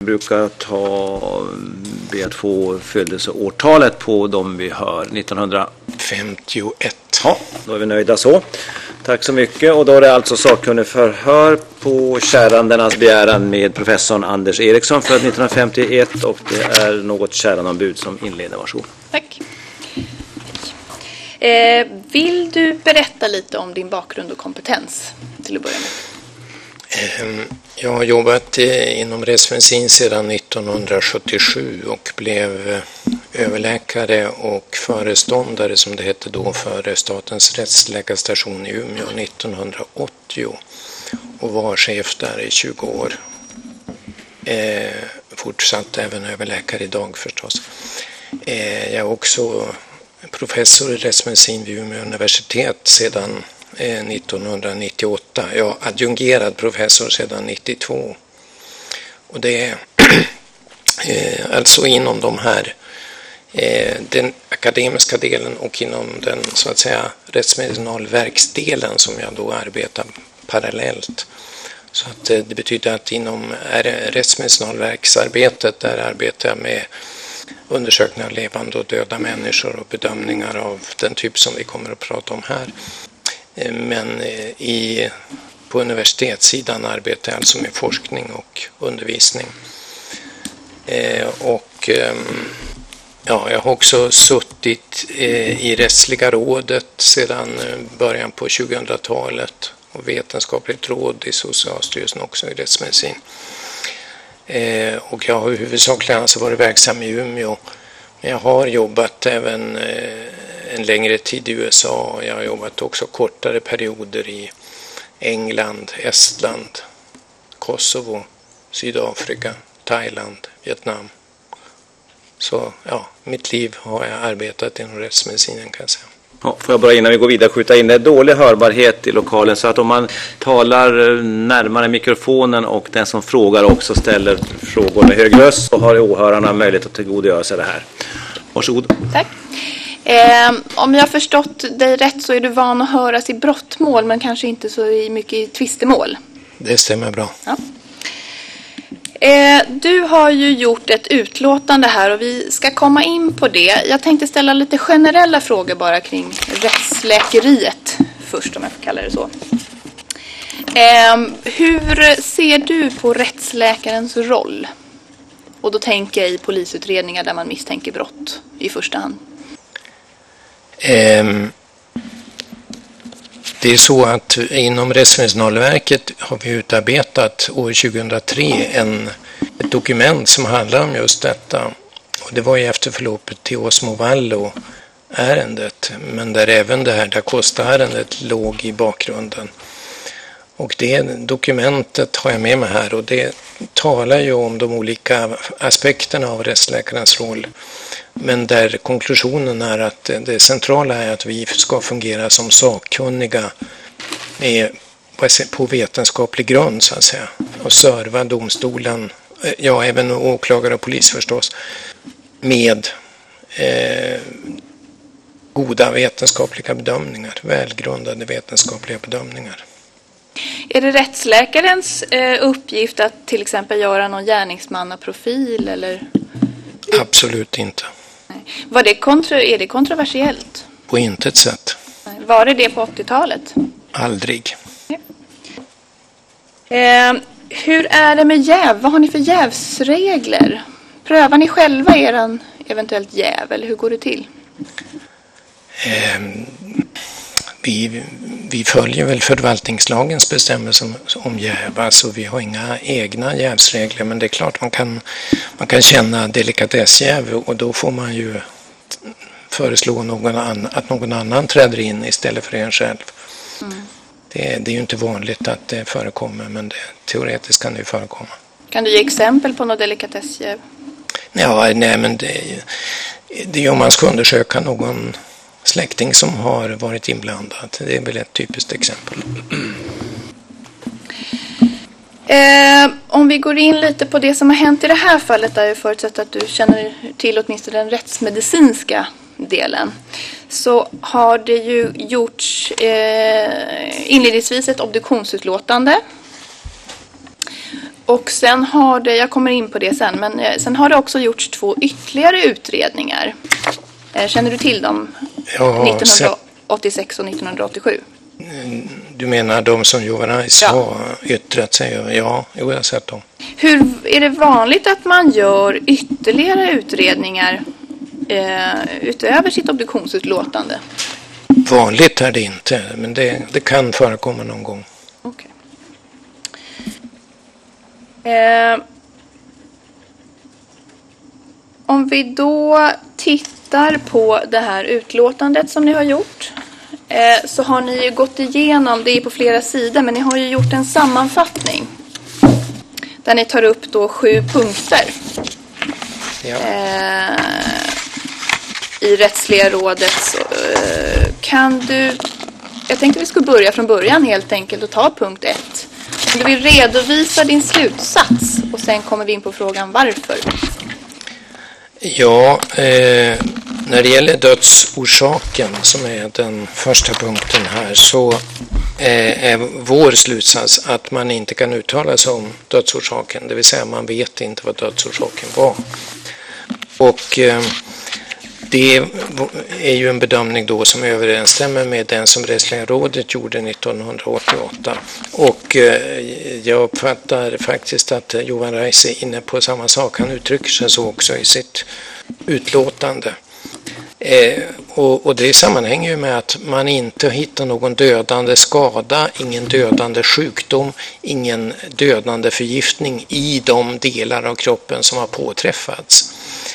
Vi brukar be att få födelseårtalet på dem vi hör. 1951. Ja, då är vi nöjda så. Tack så mycket. Och då är det alltså sakkunnig förhör på kärandenas begäran med professorn Anders Eriksson född 1951 och det är något käranombud som inleder. Varsågod. Tack. Vill du berätta lite om din bakgrund och kompetens till att börja med? Jag har jobbat inom rättsmedicin sedan 1977 och blev överläkare och föreståndare som det hette då för Statens rättsläkarstation i Umeå 1980 och var chef där i 20 år. Fortsatt även överläkare idag förstås. Jag är också professor i rättsmedicin vid Umeå universitet sedan 1998. Jag är adjungerad professor sedan 92. Och det är alltså inom de här den akademiska delen och inom den så att säga rättsmedicinalverksdelen som jag då arbetar parallellt. Så att det betyder att inom rättsmedicinalverksarbetet där arbetar jag med undersökningar av levande och döda människor och bedömningar av den typ som vi kommer att prata om här. Men på universitetssidan arbetar jag alltså med forskning och undervisning. Jag har också suttit i rättsliga rådet sedan början på 2000-talet och vetenskapligt råd i Socialstyrelsen också i rättsmedicin. Och jag har huvudsakligen alltså varit verksam i Umeå. Men jag har jobbat även en längre tid i USA. Jag har jobbat också kortare perioder i England, Estland, Kosovo, Sydafrika, Thailand, Vietnam. Så ja, mitt liv har jag arbetat inom rättsmedicinen kan jag säga. Ja, får jag bara innan vi går vidare skjuta in det dålig hörbarhet i lokalen så att om man talar närmare mikrofonen och den som frågar också ställer frågor med hög röst så har åhörarna möjlighet att tillgodogöra sig det här. Varsågod. Tack. Om jag har förstått dig rätt så är du van att höras i brottmål men kanske inte så mycket i tvistemål. Det stämmer bra. Ja. Du har ju gjort ett utlåtande här och vi ska komma in på det. Jag tänkte ställa lite generella frågor bara kring rättsläkeriet först om jag får kalla det så. Hur ser du på rättsläkarens roll? Och då tänker jag i polisutredningar där man misstänker brott i första hand. Det är så att inom Rättsmedicinalverket har vi utarbetat år 2003 ett dokument som handlar om just detta. Och det var ju efter förloppet till Osmo Vallo-ärendet, men där även det här Da Costa-ärendet låg i bakgrunden. Och det dokumentet har jag med mig här och det talar ju om de olika aspekterna av rättsläkarens roll. Men där konklusionen är att det centrala är att vi ska fungera som sakkunniga på vetenskaplig grund så att säga. Och serva domstolen, ja även åklagare och polis förstås, med goda vetenskapliga bedömningar, välgrundade vetenskapliga bedömningar. Är det rättsläkarens uppgift att till exempel göra någon gärningsmannaprofil eller? Absolut inte. Är det kontroversiellt? På intet sätt. Var det på 80-talet? Aldrig. Hur är det med jäv? Vad har ni för jävsregler? Prövar ni själva eran eventuellt jäv eller hur går det till? Vi följer väl förvaltningslagens bestämmelser om jäv. Alltså vi har inga egna jävsregler men det är klart man kan känna delikatessjäv och då får man ju föreslå att någon annan träder in istället för en själv. Mm. Det är ju inte vanligt att det förekommer men teoretiskt kan det ju förekomma. Kan du ge exempel på något delikatessjäv? Ja, nej men det är om man ska undersöka någon släkting som har varit inblandad. Det är väl ett typiskt exempel. Om vi går in lite på det som har hänt i det här fallet där jag förutsätter att du känner till åtminstone den rättsmedicinska delen så har det ju gjorts inledningsvis ett obduktionsutlåtande Och sen har det, jag kommer in på det sen, men sen har det också gjorts 2 ytterligare utredningar. Känner du till dem? Ja, 1986 och 1987. Du menar de som Juvarajs har yttrat sig över? Ja, jag har sett dem. Hur är det vanligt att man gör ytterligare utredningar utöver sitt obduktionsutlåtande? Vanligt är det inte, men det kan förekomma någon gång. Okej. Om vi då tittar på det här utlåtandet som ni har gjort, så har ni ju gått igenom, det är på flera sidor, men ni har ju gjort en sammanfattning där ni tar upp då 7 punkter i rättsliga rådet. Jag tänkte vi skulle börja från början helt enkelt och ta punkt 1. Om du vill redovisa din slutsats och sen kommer vi in på frågan varför. Ja, när det gäller dödsorsaken som är den första punkten här, så är vår slutsats att man inte kan uttala sig om dödsorsaken, det vill säga man vet inte vad dödsorsaken var. Och det är ju en bedömning då som överensstämmer med den som Rättsliga rådet gjorde 1988. Och jag uppfattar faktiskt att Juvarajs är inne på samma sak. Han uttrycker sig så också i sitt utlåtande. Och det sammanhänger ju med att man inte hittar någon dödande skada, ingen dödande sjukdom, ingen dödande förgiftning i de delar av kroppen som har påträffats.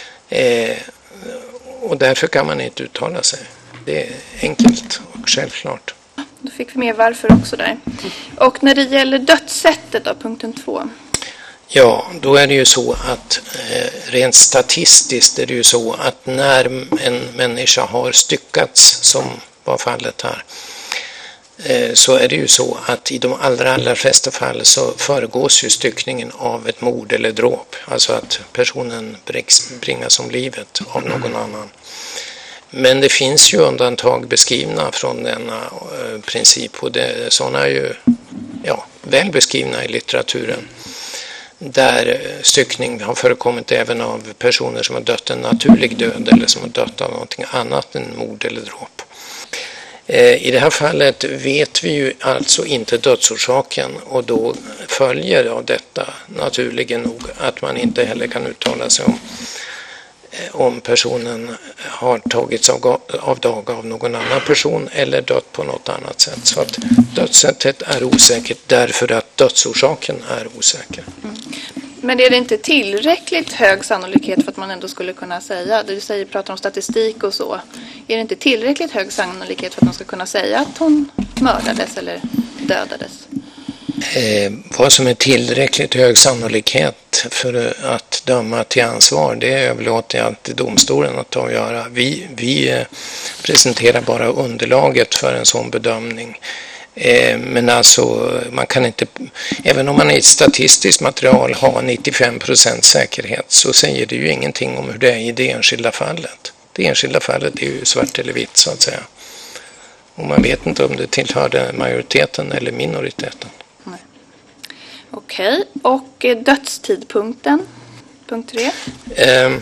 Och därför kan man inte uttala sig. Det är enkelt och självklart. Då fick vi med varför också där. Och när det gäller dödssättet då, punkten 2. Ja, då är det ju så att rent statistiskt är det ju så att när en människa har styckats, som var fallet här, så är det ju så att i de allra flesta fall så föregås ju styckningen av ett mord eller dråp. Alltså att personen bringas om livet av någon annan. Men det finns ju undantag beskrivna från denna princip, och sådana är ju väl beskrivna i litteraturen. Där styckning har förekommit även av personer som har dött en naturlig död eller som har dött av någonting annat än mord eller dråp. I det här fallet vet vi ju alltså inte dödsorsaken, och då följer av detta naturligen nog att man inte heller kan uttala sig om personen har tagits av dag av någon annan person eller dött på något annat sätt. Så att dödssättet är osäkert därför att dödsorsaken är osäker. Men är det inte tillräckligt hög sannolikhet för att man ändå skulle kunna säga, du pratar om statistik och så, är det inte tillräckligt hög sannolikhet för att man ska kunna säga att hon mördades eller dödades? Vad som är tillräckligt hög sannolikhet för att döma till ansvar, det överlåter jag till domstolen att ta och göra. Vi presenterar bara underlaget för en sån bedömning. Men alltså man kan inte, även om man i ett statistiskt material har 95% säkerhet, så säger det ju ingenting om hur det är i det enskilda fallet. Det enskilda fallet är ju svart eller vitt så att säga. Och man vet inte om det tillhörde majoriteten eller minoriteten. Nej. Okej, och dödstidpunkten, punkt 3?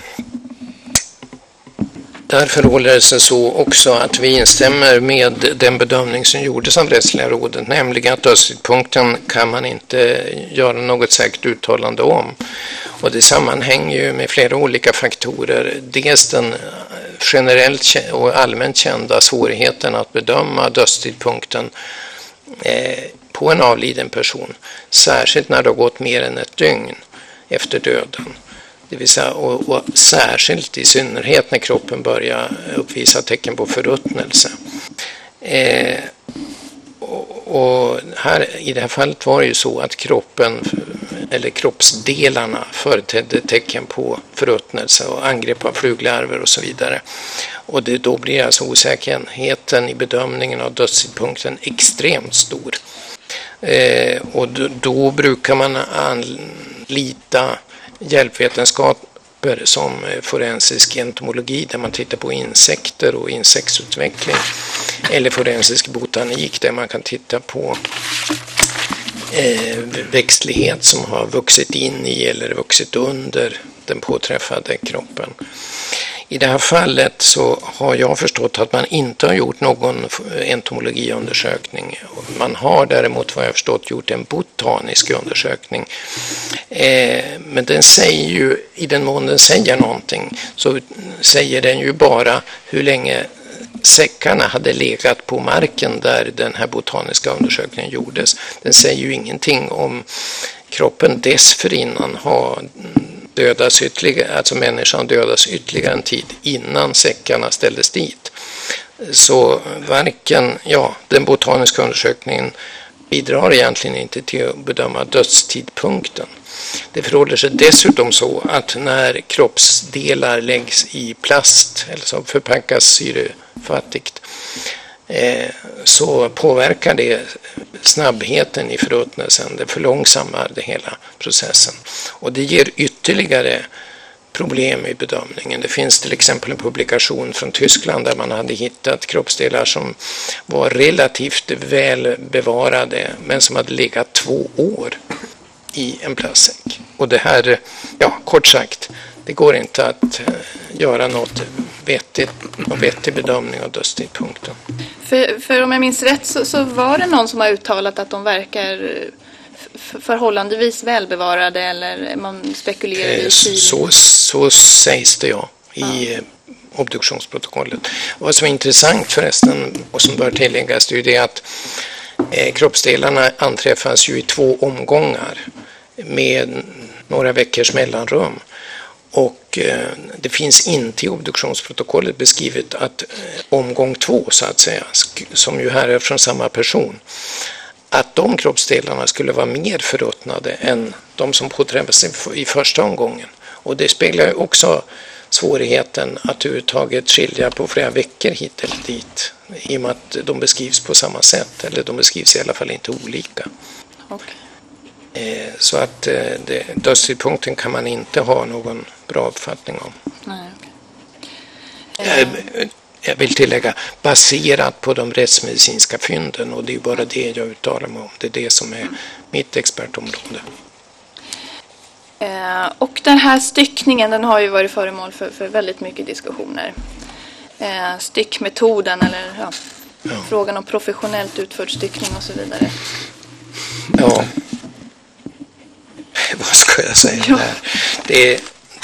Där förhåller det sig så också att vi instämmer med den bedömning som gjordes av Rättsliga rådet, nämligen att dödstidpunkten kan man inte göra något säkert uttalande om. Och det sammanhänger ju med flera olika faktorer. Dels den generellt och allmänt kända svårigheten att bedöma dödstidpunkten på en avliden person, särskilt när det har gått mer än ett dygn efter döden. Det vill säga, och särskilt i synnerhet när kroppen börjar uppvisa tecken på förruttnelse. Och här, i det här fallet var det ju så att kroppen eller kroppsdelarna företedde tecken på förruttnelse och angrepp av fluglarver och så vidare. Och då blir alltså osäkerheten i bedömningen av dödstidpunkten extremt stor. Och då brukar man anlita hjälpvetenskaper som forensisk entomologi, där man tittar på insekter och insektsutveckling, eller forensisk botanik där man kan titta på växtlighet som har vuxit in i eller vuxit under den påträffade kroppen. I det här fallet så har jag förstått att man inte har gjort någon entomologiundersökning. Man har däremot, vad jag förstått, gjort en botanisk undersökning. Men den säger ju, i den mån den säger någonting, så säger den ju bara hur länge säckarna hade legat på marken där den här botaniska undersökningen gjordes. Den säger ju ingenting om kroppen dessförinnan har dödas ytterligare, alltså människan dödas ytterligare en tid innan säckarna ställdes dit. Så varken, den botaniska undersökningen bidrar egentligen inte till att bedöma dödstidpunkten. Det förhåller sig dessutom så att när kroppsdelar läggs i plast eller så förpackas syrefattigt så påverkar det snabbheten i förruttnelsen, det förlångsammar det hela processen. Och det ger ytterligare problem i bedömningen. Det finns till exempel en publikation från Tyskland där man hade hittat kroppsdelar som var relativt väl bevarade men som hade legat 2 år i en plastsäck. Och det här, kort sagt, det går inte att göra någon vettig bedömning av dödstidpunkten. För om jag minns rätt så var det någon som har uttalat att de verkar förhållandevis välbevarade, eller man spekulerar i tid. Så sägs det i obduktionsprotokollet. Vad som är intressant förresten och som bör tilläggas är ju det att kroppsdelarna anträffas ju i 2 omgångar med några veckors mellanrum. Och det finns inte i obduktionsprotokollet beskrivet att omgång 2 så att säga, som ju här är från samma person, att de kroppsdelarna skulle vara mer förruttnade än de som påträffas i första omgången. Och det speglar ju också svårigheten att överhuvudtaget skilja på flera veckor hit eller dit, i och med att de beskrivs på samma sätt, eller de beskrivs i alla fall inte olika. Okay. Så att dödstidpunkten kan man inte ha någon bra uppfattning om. Nej, okay. Jag vill tillägga, baserat på de rättsmedicinska fynden, och det är bara det jag uttalar mig om. Det är det som är mitt expertområde. Och den här styckningen, den har ju varit föremål för väldigt mycket diskussioner. Styckmetoden eller frågan om professionellt utförd styckning och så vidare. Ja, vad ska jag säga där?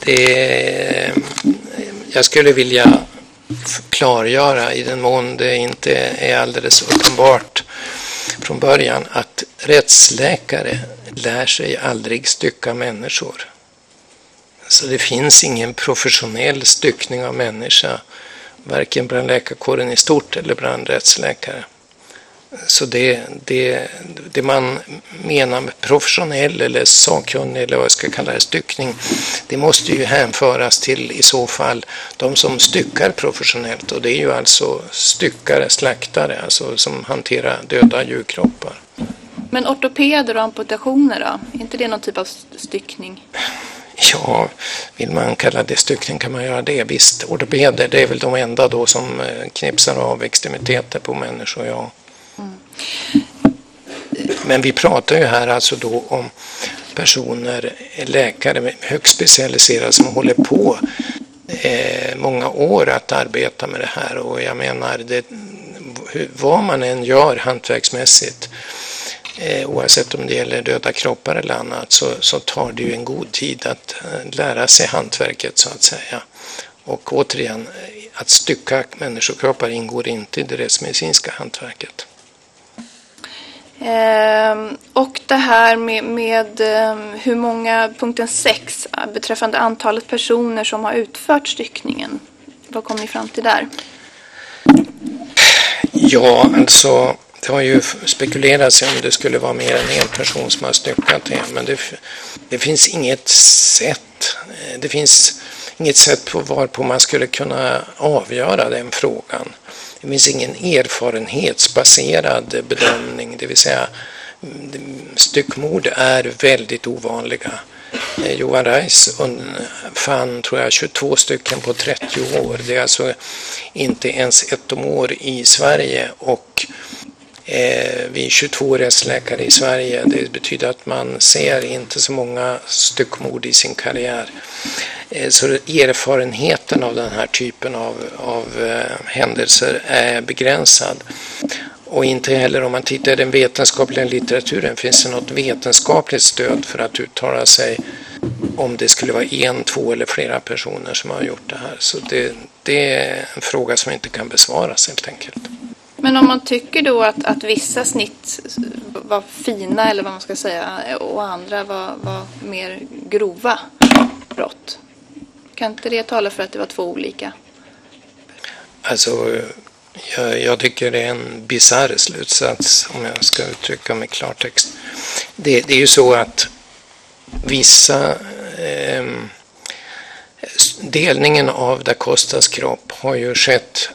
Jag skulle vilja klargöra, i den mån det inte är alldeles uppenbart från början, att rättsläkare lär sig aldrig stycka människor. Så det finns ingen professionell styckning av människa, varken bland läkarkåren i stort eller bland rättsläkare. Så det man menar med professionell eller sakkunnig eller vad jag ska kalla det, styckning, det måste ju hänföras till i så fall de som styckar professionellt, och det är ju alltså styckare, slaktare, alltså som hanterar döda djurkroppar. Men ortopeder och amputationer då? Är inte det någon typ av styckning? Ja, vill man kalla det styckning kan man göra det. Visst, ortopeder, det är väl de enda då som knipsar av extremiteter på människor, ja. Men vi pratar ju här alltså då om personer, läkare högt specialiserade som håller på många år att arbeta med det här, och jag menar vad man än gör hantverksmässigt, oavsett om det gäller döda kroppar eller annat, så tar det ju en god tid att lära sig hantverket så att säga. Och återigen, att stycka människokroppar ingår inte i det rättsmedicinska hantverket. Och det här med hur många, punkten 6, beträffande antalet personer som har utfört styckningen. Vad kom ni fram till där? Ja, alltså det har ju spekulerats om det skulle vara mer än en person som har styckat det, men det finns inget sätt. Det finns inget sätt på varpå man skulle kunna avgöra den frågan. Det finns ingen erfarenhetsbaserad bedömning, det vill säga styckmord är väldigt ovanliga. Johan Reis fann, tror jag, 22 stycken på 30 år. Det är alltså inte ens ett om år i Sverige, och Vi är 22 rättsläkare i Sverige. Det betyder att man ser inte så många styckmord i sin karriär. Så erfarenheten av den här typen av händelser är begränsad. Och inte heller om man tittar i den vetenskapliga litteraturen finns det något vetenskapligt stöd för att uttala sig om det skulle vara 1, 2 eller flera personer som har gjort det här. Så det är en fråga som inte kan besvaras helt enkelt. Men om man tycker då att vissa snitt var fina eller vad man ska säga och andra var mer grova brott, kan inte det tala för att det var 2 olika? Alltså, jag tycker det är en bizarr slutsats om jag ska uttrycka mig i klartext. Det är ju så att vissa delningen av Da Costas kropp har ju skett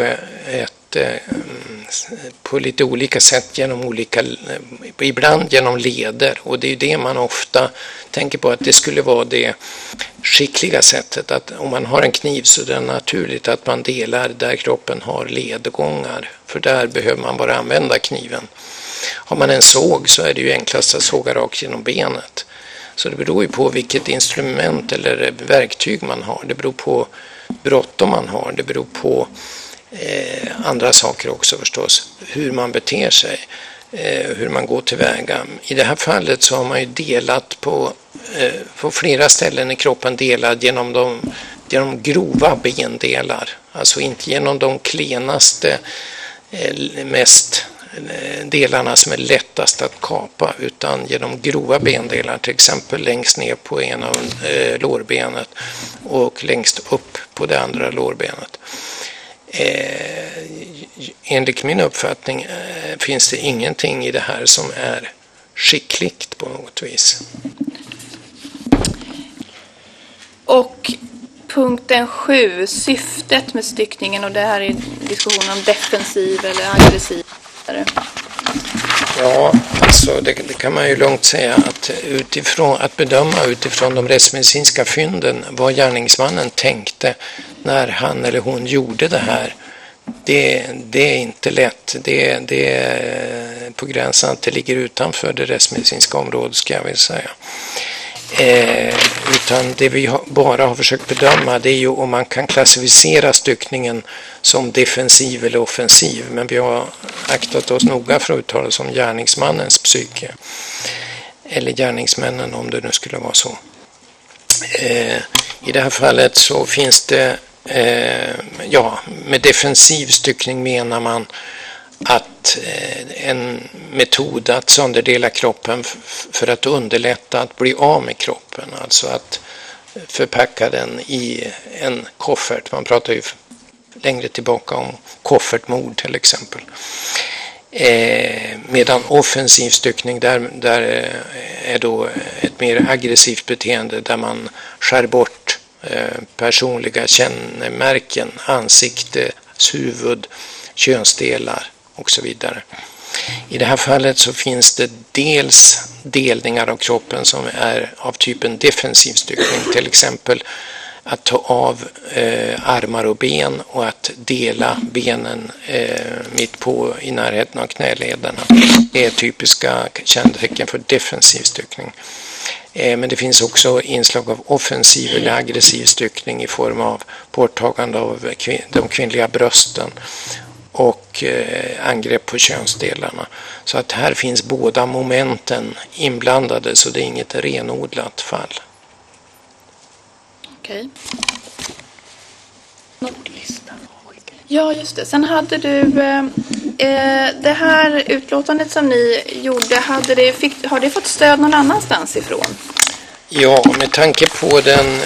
på lite olika sätt ibland genom leder, och det är det man ofta tänker på, att det skulle vara det skickliga sättet, att om man har en kniv så är det naturligt att man delar där kroppen har ledgångar, för där behöver man bara använda kniven. Har man en såg så är det ju enklast att såga rakt genom benet. Så det beror ju på vilket instrument eller verktyg man har. Det beror på bråttom man har. Det beror på andra saker också förstås. Hur man beter sig. Hur man går tillväga. I det här fallet så har man ju delat på flera ställen i kroppen, delad genom grova bendelar. Alltså inte genom de klenaste, mest delarna som är lättast att kapa, utan genom grova bendelar, till exempel längst ner på ena lårbenet och längst upp på det andra lårbenet. Enligt min uppfattning finns det ingenting i det här som är skickligt på något vis. Och punkten 7, syftet med styckningen, och det här är diskussionen om defensiv eller aggressiv. Ja, alltså det kan man ju lugnt säga att bedöma utifrån de rättsmedicinska fynden vad gärningsmannen tänkte när han eller hon gjorde det här. Det är inte lätt. Det är på gränsen att det ligger utanför det rättsmedicinska området, ska jag vilja säga. Utan det vi bara har försökt bedöma, det är ju om man kan klassificera styckningen som defensiv eller offensiv, men vi har aktat oss noga för att uttala oss om gärningsmannens psyke eller gärningsmännen, om det nu skulle vara så. I det här fallet så finns det med defensiv styckning menar man att en metod att sönderdela kroppen för att underlätta att bli av med kroppen, alltså att förpacka den i en koffert. Man pratar ju längre tillbaka om koffertmord till exempel. Medan offensiv styckning där är då ett mer aggressivt beteende där man skär bort personliga kännemärken, ansikte, huvud, könsdelar och så vidare. I det här fallet så finns det dels delningar av kroppen som är av typen defensiv styckning, till exempel att ta av armar och ben och att dela benen mitt på i närheten av knälederna. Det är typiska kännetecken för defensiv styckning. Men det finns också inslag av offensiv eller aggressiv styckning i form av borttagande av de kvinnliga brösten och angrepp på könsdelarna. Så att här finns båda momenten inblandade, så det är inget renodlat fall. Okej. Ja, just det. Sen hade du det här utlåtandet som ni gjorde, har det fått stöd någon annanstans ifrån? Ja, med tanke på den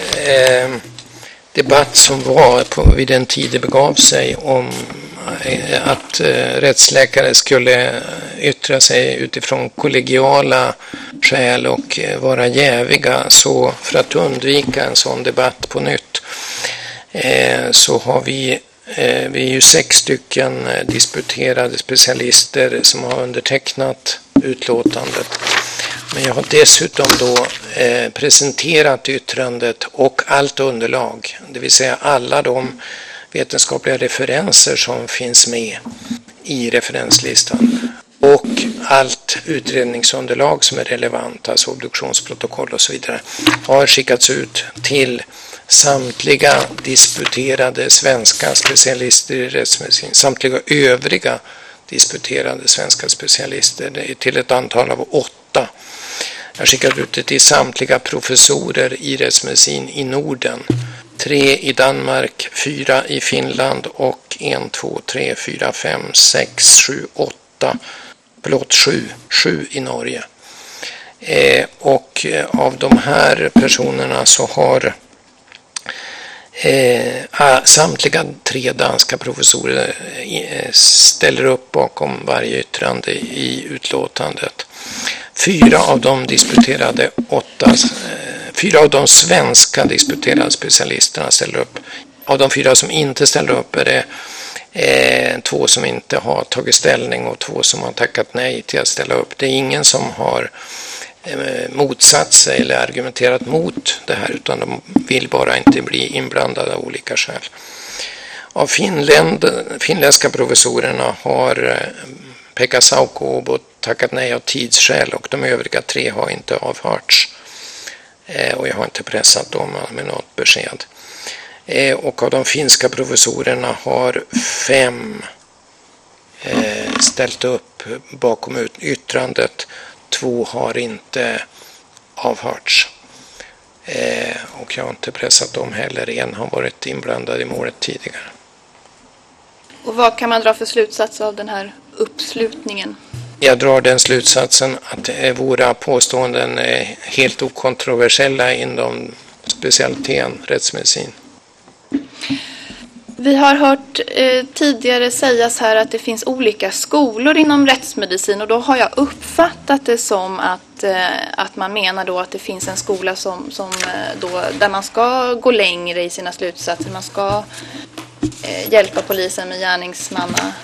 debatt som var vid den tid det begav sig om att rättsläkare skulle yttra sig utifrån kollegiala skäl och vara jäviga, så för att undvika en sån debatt på nytt så har vi är ju 6 stycken disputerade specialister som har undertecknat utlåtandet. Men jag har dessutom då presenterat yttrandet och allt underlag, det vill säga alla de vetenskapliga referenser som finns med i referenslistan. Och allt utredningsunderlag som är relevant, alltså obduktionsprotokoll och så vidare, har skickats ut till samtliga disputerade svenska specialister i rättsmedicin, samtliga övriga disputerade svenska specialister, till ett antal av 8. Jag skickade ut det till samtliga professorer i rättsmedicin i Norden. 3 i Danmark, 4 i Finland och 1, 2, 3, 4, 5, 6, 7, 8. 7 i Norge. Och av de här personerna så har samtliga 3 danska professorer ställer upp bakom varje yttrande i utlåtandet. 4 av de svenska disputerade specialisterna ställer upp. Av de 4 som inte ställer upp är det 2 som inte har tagit ställning och 2 som har tackat nej till att ställa upp. Det är ingen som har motsatt sig eller argumenterat mot det här, utan de vill bara inte bli inblandade av olika skäl. Av finländska professorerna har Pekka Sauko tackat nej av tidsskäl och de övriga 3 har inte avhörts. Och jag har inte pressat dem med något besked. Och av de finska professorerna har 5 ställt upp bakom yttrandet. 2 har inte avhörts. Och jag har inte pressat dem heller. 1 har varit inblandad i målet tidigare. Och vad kan man dra för slutsats av den här uppslutningen? Jag drar den slutsatsen att våra påståenden är helt okontroversiella inom specialiteten rättsmedicin. Vi har hört tidigare sägas här att det finns olika skolor inom rättsmedicin, och då har jag uppfattat det som att man menar då att det finns en skola som då, där man ska gå längre i sina slutsatser. Man ska hjälpa polisen med gärningsmanna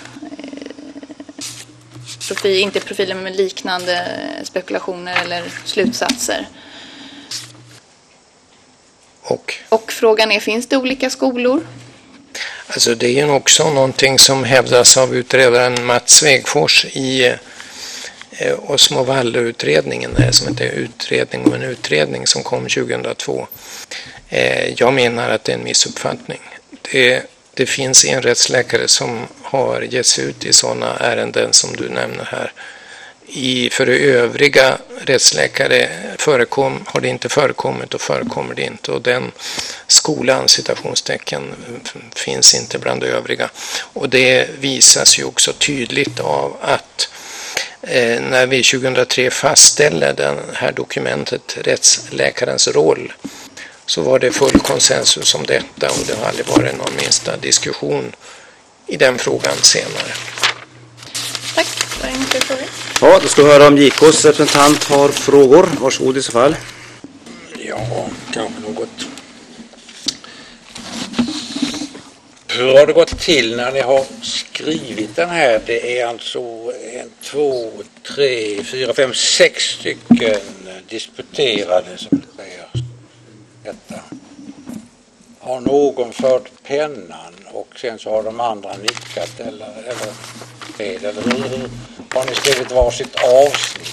inte profiler men liknande spekulationer eller slutsatser. Och frågan är, finns det olika skolor? Alltså det är ju också någonting som hävdas av utredaren Mats Svegfors i Osmo Wall-utredningen, som inte är utredning om en utredning som kom 2002. Jag menar att det är en missuppfattning. Det finns en rättsläkare som har gett sig ut i sådana ärenden som du nämner här. För övriga rättsläkare har det inte förekommit och förekommer det inte. Och den skolan, citationstecken, finns inte bland övriga. Och det visas ju också tydligt av att när vi 2003 fastställde det här dokumentet, rättsläkarens roll, så var det full konsensus om detta och det har aldrig varit någon minsta diskussion i den frågan senare. Tack. Var det mycket frågor? Ja, då ska vi höra om JK:s representant har frågor. Varsågod i så fall. Ja, kanske något. Hur har det gått till när ni har skrivit den här? Det är alltså 1, 2, 3, 4, 5, 6 stycken disputerade som det säger. Detta. Har någon fört pennan och sen så har de andra nickat eller hur har ni skrivit varsitt avsnitt?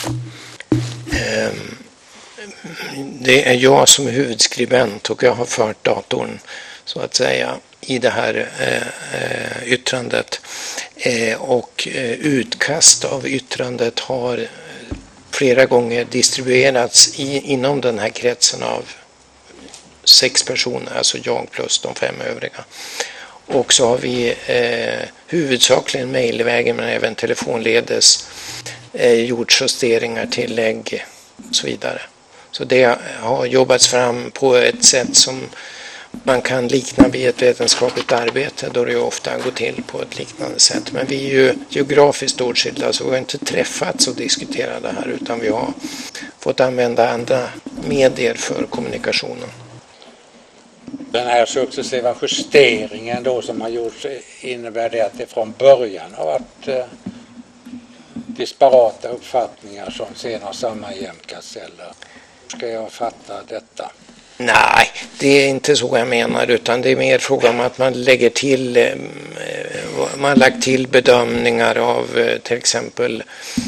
Det är jag som är huvudskribent och jag har fört datorn så att säga i det här yttrandet. Och utkast av yttrandet har flera gånger distribuerats inom den här kretsen av 6 personer, alltså jag plus de 5 övriga. Och så har vi huvudsakligen mejlvägen men även telefonledes gjort justeringar, tillägg och så vidare. Så det har jobbats fram på ett sätt som man kan likna vid ett vetenskapligt arbete då det ofta går till på ett liknande sätt. Men vi är ju geografiskt åtskilda så vi har inte träffats och diskuterat det här utan vi har fått använda andra medier för kommunikationen. Den här successiva justeringen då som har gjorts, innebär det att det från början har varit disparata uppfattningar som sen har sammanjämkats, eller ska jag fatta detta? Nej, det är inte så jag menar utan det är mer fråga om att man lägger till man har lagt till bedömningar av till exempel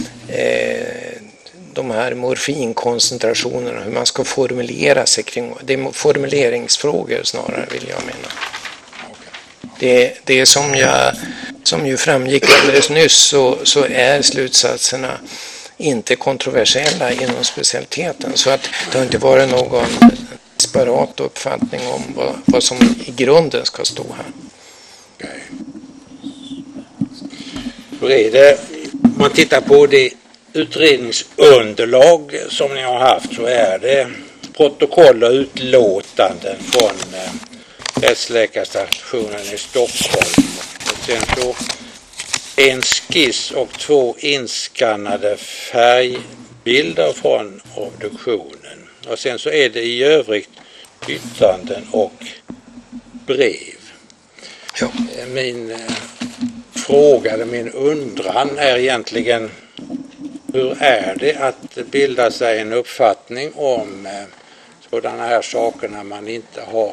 de här morfinkoncentrationerna, hur man ska formulera sig kring det. Är formuleringsfrågor snarare, vill jag mena. Det är som ju framgick alldeles nyss, så är slutsatserna inte kontroversiella inom specialiteten, så att det har inte varit någon disparat uppfattning om vad som i grunden ska stå här. Okay. Hur är det, om man tittar på det utredningsunderlag som ni har haft, så är det protokoll och utlåtanden från rättsläkarstationen i Stockholm, och sen så en skiss och 2 inskannade färgbilder från obduktionen, och sen så är det i övrigt yttranden och brev. Ja. Min fråga eller min undran är egentligen, hur är det att bilda sig en uppfattning om sådana här saker när man inte har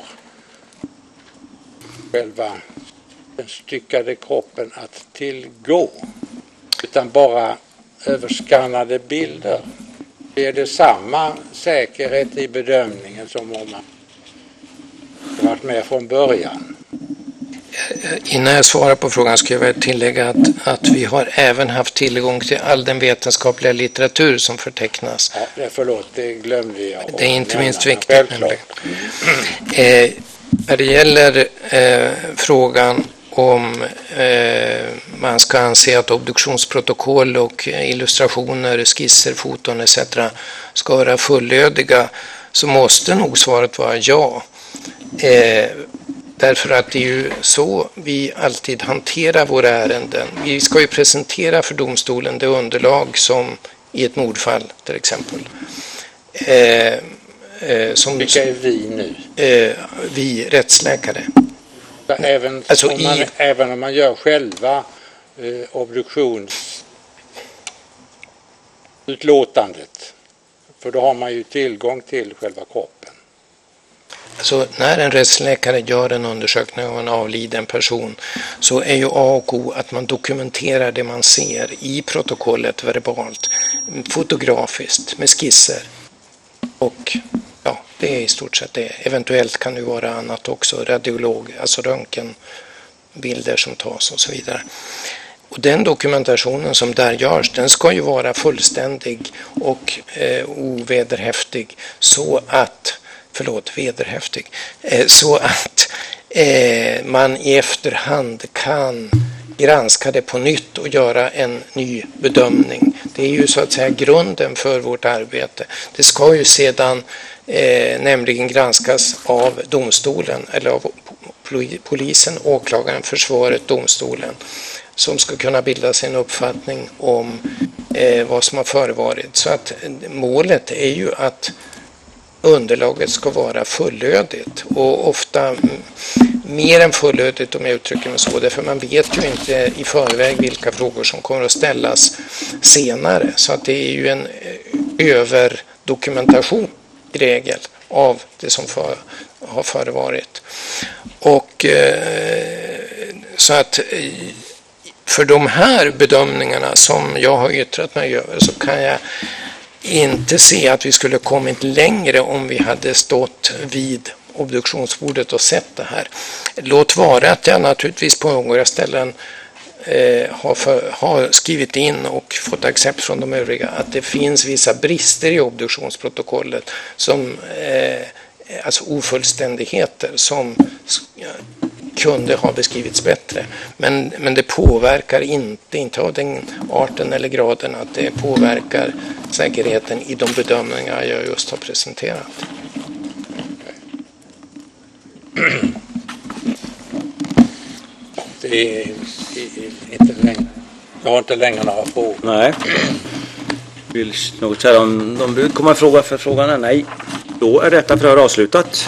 själva den styckade kroppen att tillgå, utan bara överskannade bilder? Är det samma säkerhet i bedömningen som om man varit med från början? Innan jag svarar på frågan ska jag tillägga att vi har även haft tillgång till all den vetenskapliga litteratur som förtecknas. Ja, förlåt, det glömde jag. Det är inte minst viktigt. När det gäller frågan om man ska anse att obduktionsprotokoll och illustrationer, skisser, foton etc. ska vara fullödiga, så måste nog svaret vara ja. Därför att det är ju så vi alltid hanterar våra ärenden. Vi ska ju presentera för domstolen det underlag som i ett mordfall till exempel. Vilka är vi nu? Vi rättsläkare. Även, alltså även om man gör själva obduktionsutlåtandet, för då har man ju tillgång till själva kroppen. Alltså när en rättsläkare gör en undersökning av en avliden person, så är ju A och O att man dokumenterar det man ser i protokollet verbalt, fotografiskt med skisser, och ja, det är i stort sett det. Eventuellt kan det vara annat också, radiolog, alltså röntgenbilder som tas och så vidare. Och den dokumentationen som där görs, den ska ju vara fullständig och ovederhäftig, så att så att man i efterhand kan granska det på nytt och göra en ny bedömning. Det är ju så att säga grunden för vårt arbete. Det ska ju sedan nämligen granskas av domstolen, eller av polisen, åklagaren, försvaret, domstolen, som ska kunna bilda sig en uppfattning om vad som har förevarit. Så att målet är ju att underlaget ska vara fullödigt, och ofta mer än fullödigt, om jag uttrycker mig så, därför man vet ju inte i förväg vilka frågor som kommer att ställas senare, så att det är ju en överdokumentation i regel av det som har förevarit. Och så att för de här bedömningarna som jag har yttrat mig över, så kan jag inte se att vi skulle kommit längre om vi hade stått vid obduktionsbordet och sett det här. Låt vara att jag naturligtvis på några ställen har skrivit in och fått accept från de övriga att det finns vissa brister i obduktionsprotokollet, som alltså ofullständigheter som kunde ha beskrivits bättre. Men det påverkar inte av den arten eller graden att det påverkar säkerheten i de bedömningar jag just har presenterat. Det är inte längre. Jag har inte längre några frågor. Nej. Vill något säga om de bud komma fråga för frågan? Nej. Då är detta förhör avslutat.